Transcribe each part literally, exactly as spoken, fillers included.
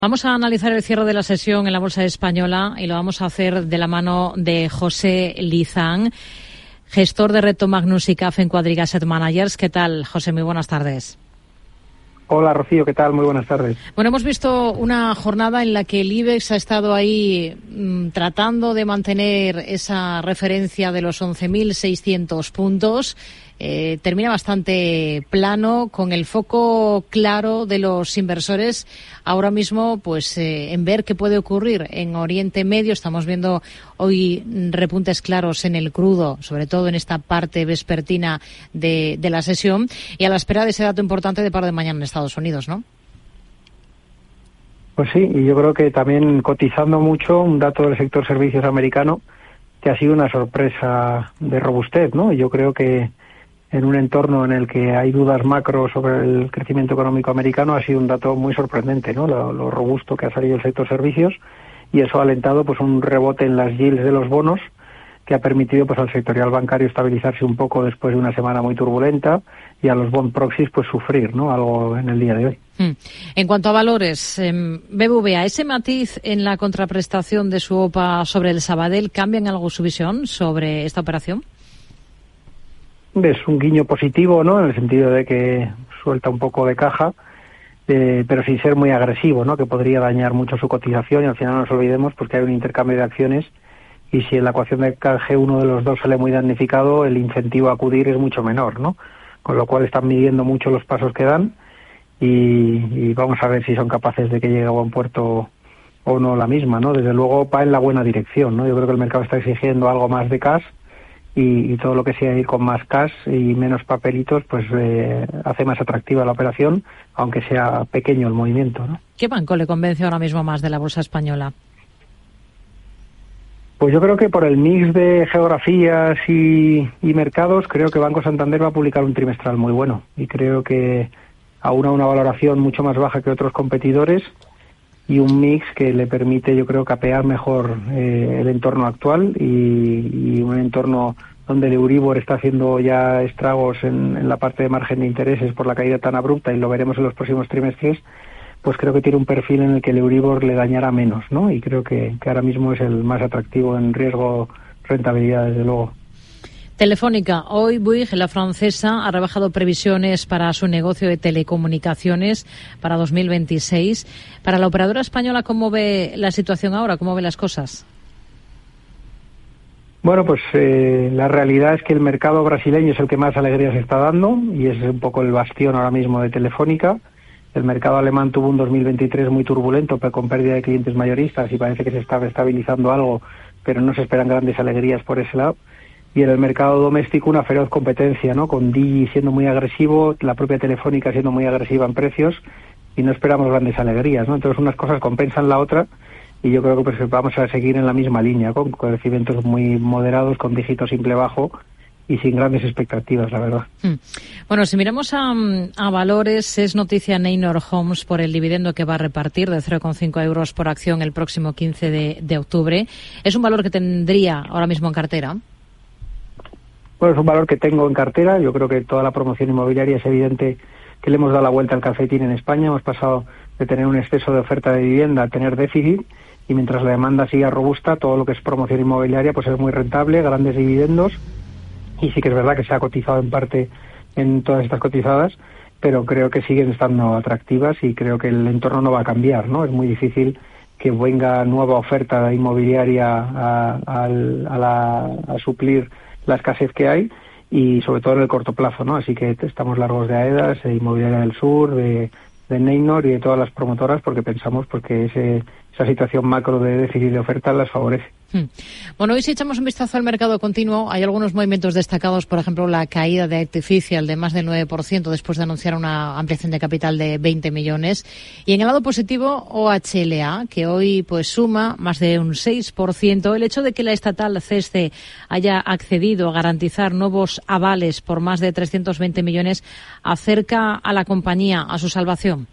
Vamos a analizar el cierre de la sesión en la Bolsa Española y lo vamos a hacer de la mano de José Lizán, gestor de Reto Magnus y C A F en Quadriga Asset Managers. ¿Qué tal, José? Muy buenas tardes. Hola, Rocío, ¿qué tal? Muy buenas tardes. Bueno, hemos visto una jornada en la que el IBEX ha estado ahí mmm, tratando de mantener esa referencia de los once mil seiscientos puntos. Eh, termina bastante plano, con el foco claro de los inversores ahora mismo pues eh, en ver qué puede ocurrir en Oriente Medio. Estamos viendo hoy repuntes claros en el crudo, sobre todo en esta parte vespertina de, de la sesión, y a la espera de ese dato importante de paro de mañana en Estados Unidos, ¿no? Pues sí, y yo creo que también cotizando mucho un dato del sector servicios americano que ha sido una sorpresa de robustez, ¿no? Yo creo que en un entorno en el que hay dudas macro sobre el crecimiento económico americano ha sido un dato muy sorprendente, ¿no? Lo, lo robusto que ha salido el sector servicios, y eso ha alentado pues un rebote en las yields de los bonos que ha permitido pues al sectorial bancario estabilizarse un poco después de una semana muy turbulenta, y a los bond proxies pues sufrir, ¿no? Algo en el día de hoy. En cuanto a valores, eh, B B V A, ese matiz en la contraprestación de su O P A sobre el Sabadell, ¿cambia en algo su visión sobre esta operación? Es un guiño positivo, ¿no? En el sentido de que suelta un poco de caja, eh, pero sin ser muy agresivo, ¿no? Que podría dañar mucho su cotización, y al final no nos olvidemos porque hay un intercambio de acciones, y si en la ecuación de canje uno de los dos sale muy damnificado, el incentivo a acudir es mucho menor, ¿no? Con lo cual están midiendo mucho los pasos que dan, y, y vamos a ver si son capaces de que llegue a buen puerto o no la misma, ¿no? Desde luego va en la buena dirección, ¿no? Yo creo que el mercado está exigiendo algo más de cash, y, y todo lo que sea ir con más cash y menos papelitos, pues eh, hace más atractiva la operación, aunque sea pequeño el movimiento, ¿no? ¿Qué banco le convence ahora mismo más de la bolsa española? Pues yo creo que por el mix de geografías y, y mercados, creo que Banco Santander va a publicar un trimestral muy bueno, y creo que aún a una valoración mucho más baja que otros competidores, y un mix que le permite, yo creo, capear mejor eh, el entorno actual, y, y un entorno donde el Euribor está haciendo ya estragos en, en la parte de margen de intereses por la caída tan abrupta, y lo veremos en los próximos trimestres. Pues creo que tiene un perfil en el que el Euribor le dañará menos, ¿no? Y creo que, que ahora mismo es el más atractivo en riesgo rentabilidad, desde luego. Telefónica, hoy Bouygues, la francesa, ha rebajado previsiones para su negocio de telecomunicaciones para dos mil veintiséis. Para la operadora española, ¿cómo ve la situación ahora? ¿Cómo ve las cosas? Bueno, pues eh, la realidad es que el mercado brasileño es el que más alegrías está dando, y es un poco el bastión ahora mismo de Telefónica. El mercado alemán tuvo un dos mil veintitrés muy turbulento, pero con pérdida de clientes mayoristas, y parece que se está estabilizando algo, pero no se esperan grandes alegrías por ese lado. Y en el mercado doméstico una feroz competencia, ¿no? Con Digi siendo muy agresivo, la propia Telefónica siendo muy agresiva en precios, y no esperamos grandes alegrías, ¿no? Entonces unas cosas compensan la otra, y yo creo que pues vamos a seguir en la misma línea, con crecimientos muy moderados, con dígito simple bajo, y sin grandes expectativas, la verdad. Bueno, si miramos a, a valores, es noticia Neinor Homes por el dividendo que va a repartir de cero coma cinco euros por acción el próximo quince de, de octubre. ¿Es un valor que tendría ahora mismo en cartera? Bueno, es un valor que tengo en cartera. Yo creo que toda la promoción inmobiliaria es evidente que le hemos dado la vuelta al calcetín en España. Hemos pasado de tener un exceso de oferta de vivienda a tener déficit, y mientras la demanda siga robusta, todo lo que es promoción inmobiliaria pues es muy rentable, grandes dividendos, y sí que es verdad que se ha cotizado en parte en todas estas cotizadas, pero creo que siguen estando atractivas, y creo que el entorno no va a cambiar, ¿no? Es muy difícil que venga nueva oferta inmobiliaria a, a, a, la, a suplir la escasez que hay, y sobre todo en el corto plazo, ¿no? Así que estamos largos de AEDAS, de Inmobiliaria del Sur, de, de Neinor y de todas las promotoras, porque pensamos porque ese, esa situación macro de déficit de oferta las favorece. Hmm. Bueno, hoy si echamos un vistazo al mercado continuo, hay algunos movimientos destacados, por ejemplo, la caída de Artificial de más del nueve por ciento después de anunciar una ampliación de capital de veinte millones. Y en el lado positivo, O H L A, que hoy pues suma más de un seis por ciento. El hecho de que la estatal C E S C E haya accedido a garantizar nuevos avales por más de trescientos veinte millones acerca a la compañía a su salvación.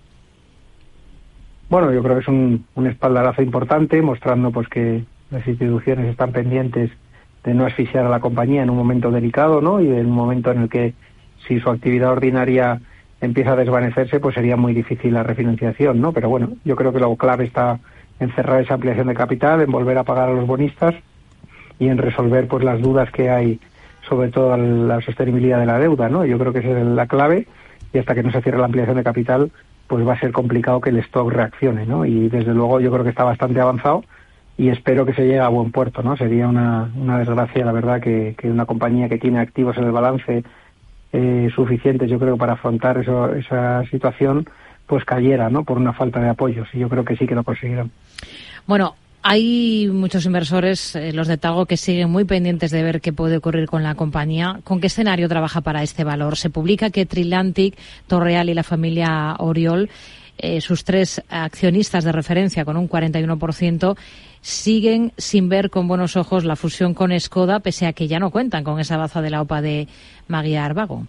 Bueno, yo creo que es un, un espaldarazo importante, mostrando pues que las instituciones están pendientes de no asfixiar a la compañía en un momento delicado, ¿no? Y en un momento en el que, si su actividad ordinaria empieza a desvanecerse, pues sería muy difícil la refinanciación, ¿no? Pero bueno, yo creo que lo clave está en cerrar esa ampliación de capital, en volver a pagar a los bonistas y en resolver pues las dudas que hay sobre todo la sostenibilidad de la deuda, ¿no? Yo creo que esa es la clave, y hasta que no se cierre la ampliación de capital, pues va a ser complicado que el stock reaccione, ¿no? Y desde luego yo creo que está bastante avanzado y espero que se llegue a buen puerto, ¿no? Sería una, una desgracia, la verdad, que, que una compañía que tiene activos en el balance eh, suficientes, yo creo, para afrontar eso, esa situación, pues cayera, ¿no? Por una falta de apoyos, y yo creo que sí que lo conseguirán. Bueno, hay muchos inversores, eh, los de Talgo, que siguen muy pendientes de ver qué puede ocurrir con la compañía. ¿Con qué escenario trabaja para este valor? Se publica que Trilantic, Torreal y la familia Oriol, eh, sus tres accionistas de referencia con un cuarenta y uno por ciento, siguen sin ver con buenos ojos la fusión con Škoda, pese a que ya no cuentan con esa baza de la O P A de Magyar Vago.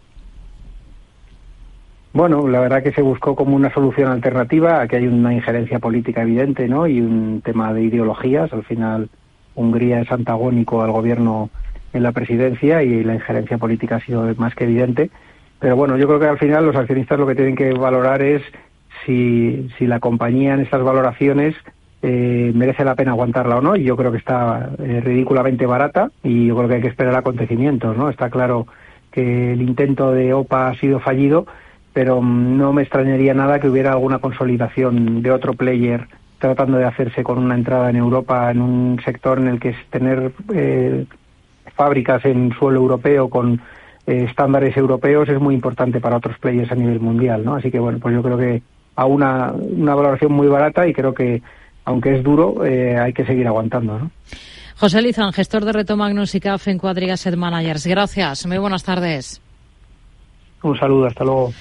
Bueno, la verdad que se buscó como una solución alternativa. Aquí hay una injerencia política evidente, ¿no? Y un tema de ideologías. Al final, Hungría es antagónico al gobierno en la presidencia y la injerencia política ha sido más que evidente. Pero bueno, yo creo que al final los accionistas lo que tienen que valorar es si, si la compañía en estas valoraciones eh, merece la pena aguantarla o no. Y yo creo que está eh, ridículamente barata, y yo creo que hay que esperar acontecimientos, ¿no? Está claro que el intento de O P A ha sido fallido, pero no me extrañaría nada que hubiera alguna consolidación de otro player tratando de hacerse con una entrada en Europa, en un sector en el que es tener eh, fábricas en suelo europeo con eh, estándares europeos es muy importante para otros players a nivel mundial, ¿no? Así que bueno, pues yo creo que a una, una valoración muy barata, y creo que aunque es duro, eh, hay que seguir aguantando, ¿no? José Lizán, gestor de Reto Magnus y C A F en Quadriga Asset Managers. Gracias, muy buenas tardes. Un saludo, hasta luego.